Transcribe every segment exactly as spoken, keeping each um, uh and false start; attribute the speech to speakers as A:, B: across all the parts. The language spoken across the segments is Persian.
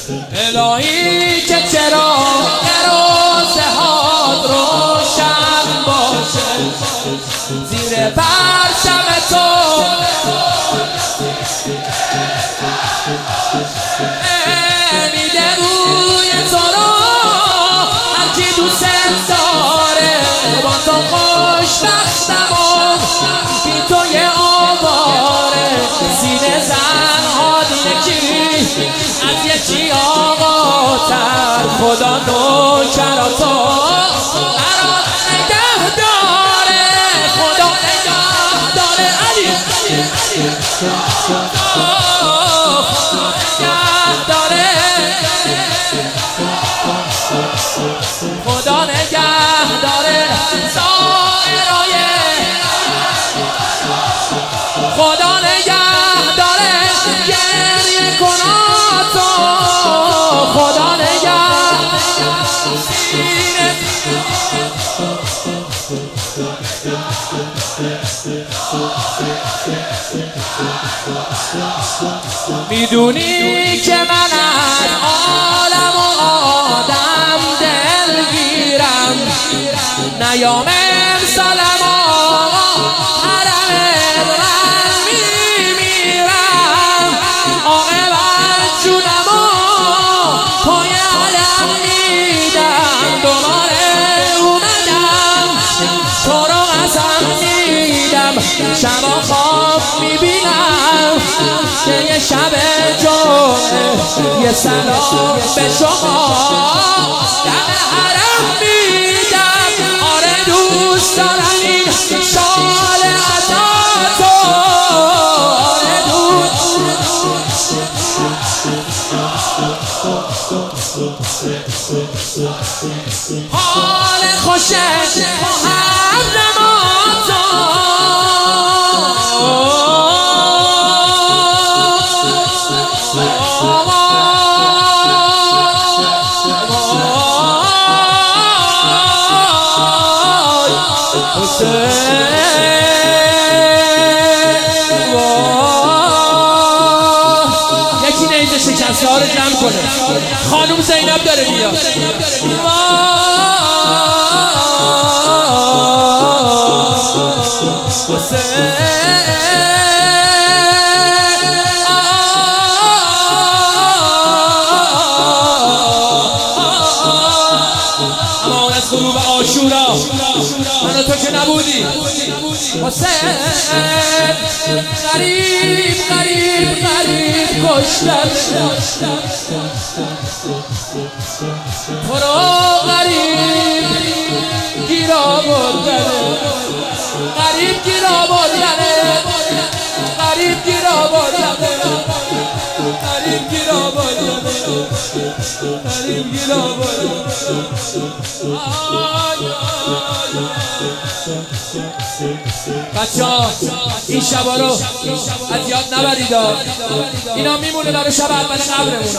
A: الهی که چراغ روزهات روشن باشه زیر پرچم تو میده روی تو رو هرکی دوست داره با تو خوشبختم و بی تو یه آواره سینه زنهاد یکی از یکی آقا تر خدا نوکراتو برات نگه داره خدا نگه داره علی خدا نگه داره سائرای خدا نگه داره گریه کناتو خدا نگه میدونی که من از عالم و آدم دلگیرم نیام امسالم آقا حرم ابرم میمیرم عاقبت جونم و پای علم میدم دوباره اومدم تو رو قسم میدم شبا خواب میبینم که یه شب جمعه یه سلام به شما دم حرم میدم آره دوست دارم این شال عطاتو آره دوست حال خوشه محرماتو یکی نیزه شکسته ها رو جمع کنه خانوم زینب داره میاد اما از غروب عاشورا من و تو که نبودی حسین غریب غریب غریب کشتم تو رو غریب گیرا بردنه غریب گیرا بردنه غریب گیرا بردنه غریب گیرا بردنه غریب گیرا بردنه بچه ها این شبا رو از یاد نبرید اینا میمونه برای شب اول قبرمون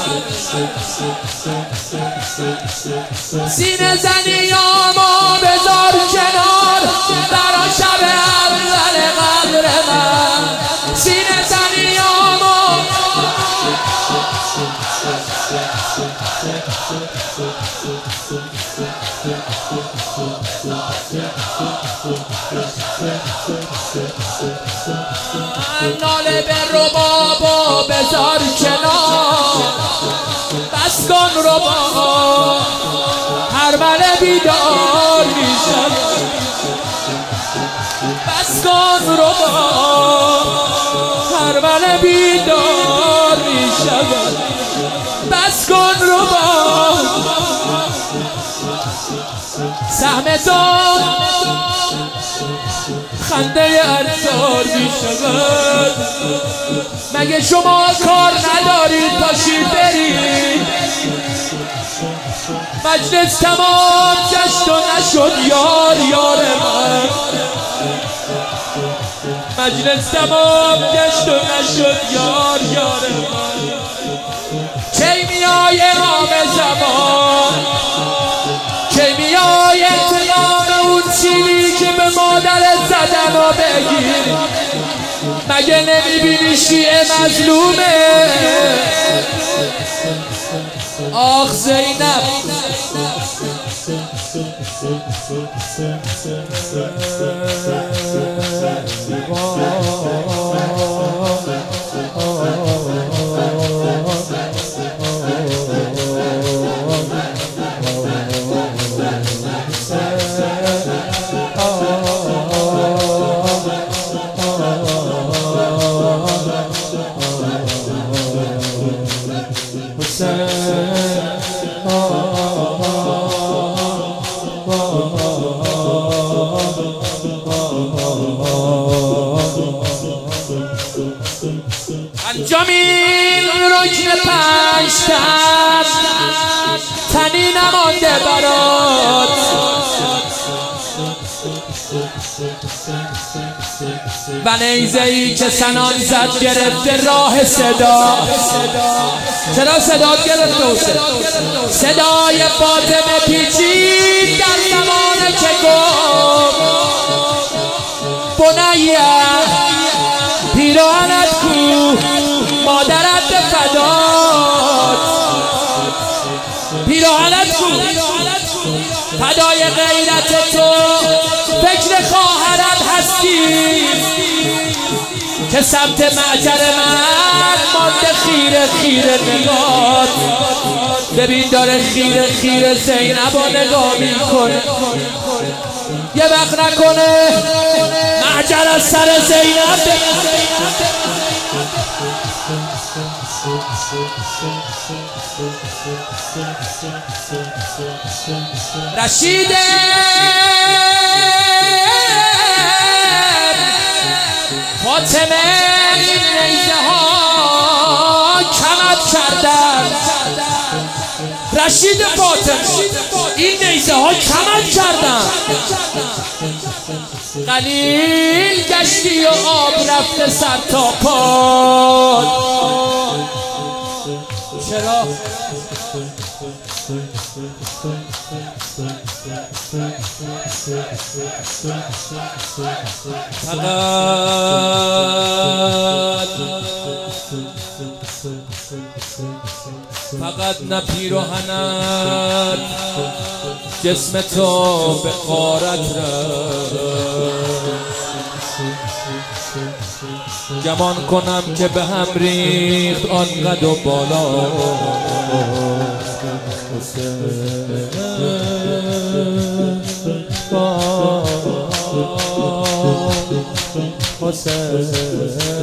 A: سینه زنیامو بذار کنار برای شب اول قبر من سینه زنیامو ناله به ربابا بذار کنار بس کن ربابا هر مله بیدار میشم بس کن ربابا هر مله بیدار میشم بس کن ربابا سهم تو خنده انصار می شود مگه شما کار ندارید پاشید برید مجلس تمام گشت و نشد یار یار من مجلس تمام گشت و نشد یار یار من کی میای امام زمان کی میای انتقام اون سیلی که به مادرت زدن و بگیر مگه نمیبینی شیعه مظلومه آخ زینب انجامین رکن پنجتن تنی نمانده برات و نیزه ای که سنان زد گرفته راه صدا. چرا صدا گرفته؟ صدای فاطمه پیچید در زمان که گفت بنیه پیراهنت کو مادرت فدات، پیراهنت کو فدای غیرت تو، فکر خواهرت هستی که سمت معجر من مانده خیره خیره نگات. ببین داره خیره خیره زینب رو نگاه میکنه، یه وقت نکنه معجر از سر زینب. رشید فاطمه این نیزه ها کمت کردن، رشید فاطمه این نیزه ها کمت کردن. قلیل گشتی و آب رفته سر تا پاد. چرا؟ فقط نه پیراهنت جسم تو به غارت رفت. گمان کنم که به هم ریخت آن قد و بالا. حسین